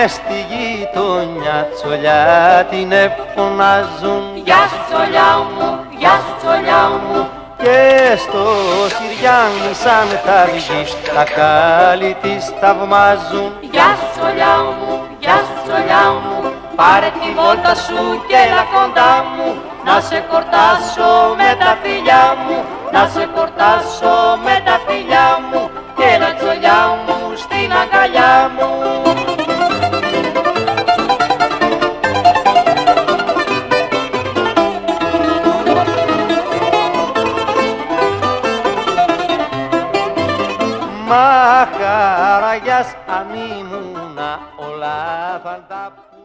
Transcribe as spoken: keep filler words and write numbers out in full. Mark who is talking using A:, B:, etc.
A: μες στη γειτονιά τσολιά την εφωνάζουν.
B: Γεια σου τσολιά μου, γεια σου τσολιά μου.
A: Και στο Συριάνι σαν τα βγεις τα κάλλη της θαυμάζουν.
B: Γεια σου τσολιά μου, γεια σου τσολιά μου. Πάρε τη βόλτα σου και έλα κοντά μου, να σε κορτάσω με τα φιλιά μου, να σε κορτάσω με τα φιλιά μου. Και έλα τσολιά μου στην αγκαλιά μου.
A: Μα χαραγιάς αν ήμουνα όλα θα τα